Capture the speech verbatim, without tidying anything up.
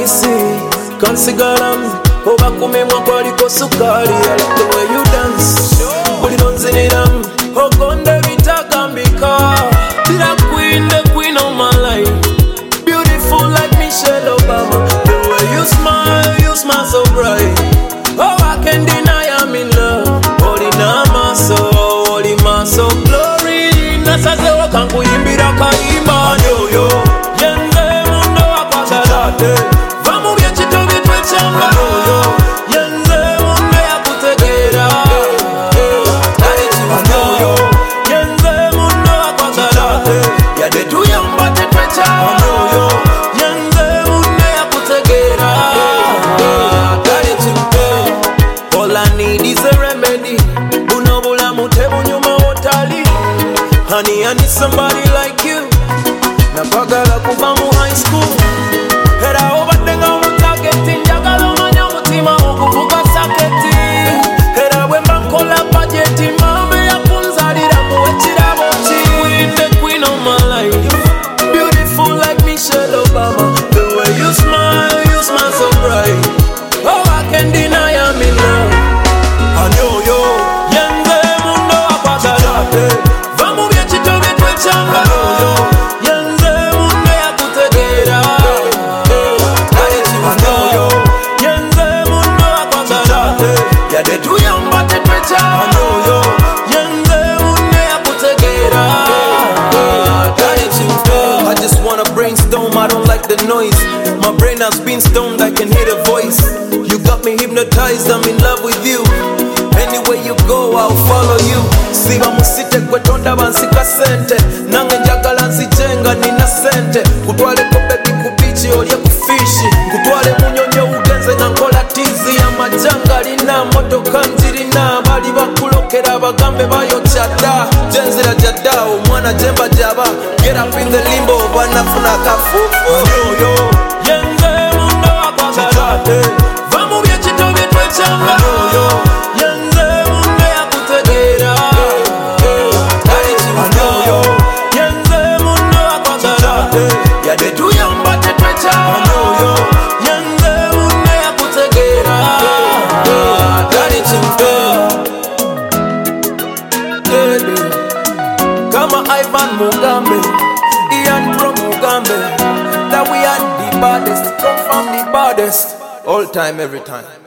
isi kansigaram oba kumemwa kwaliko sukali. I like the way you dance buli nonziniram ogonde bitagambika. The queen, the queen of my life, beautiful like Michelle Obama. The way you smile, you smile so bright. Oh, I can't deny I'm in love. Holy namaso, holy maso, glory. Nasaze wakankuyimbira kaimba nyoyo. Yenze mundo wakwasharate. Vamu byechito bitwechanga nyoyo. Yenze mundo yakutegera. Kari chimanyoyo. Yenze mundo wakwasharate. Yade tuyamba tetwechanga nyoyo. Yenze mundo yakutegera. Kari chimanyoyo. All I need is a remedy. Bunobula mutebu nyuma wotali. Honey, I need somebody like you. Napagala kuva mu high school. Era obadenga mutageti njagala omanya mutima okuvuga saketi. Era wemba nkola budgeti mame yakunzalira muwe kirabo ki. Queen, the queen of my life, beautiful like Michelle Obama. The way you smile, you smile so bright. Oh, I can't deny I'm in love. I know you. Yenze mundo wakwasharate. Vamu byechito bitwechanga nyoyo. Yenze mundo yakutegera. Kari chimanyoyo. Yenze mundo wakwasharate. Yade tuyamba tetwechanga nyoyo. Yenze mundo yakutegera. Kari chimanyoyo. I just wanna brainstorm, I don't like the noise. My brain has been stoned, I can hear the voice. You got me hypnotized, I'm in love with you. Anywhere you go, I'll follow you. Siba musite kwetonda bansika sente. Nange njagala nzijenga nina sente. Kutwale ko baby ku beach olye ku fish. Kutwale munyonyo ugenze na nkola tizi ya majanga lina motoka nzirina. Bali bakulokera bagambe bayochada. Jenzira jada omwana jemba jaba. Get up in the limbo banafuna kafufu. Yo yo. Yenze mundo wakwasharate. Vamu byechito bitwechanga yo yo. Yade tuyamba tetwechanga nyoyo. Yenze mundo yakutegera. Kari chimanyoyo. Kama Ivan Mugambe, Ian from Mugambe. That we are the baddest, come from the baddest. All time, every time.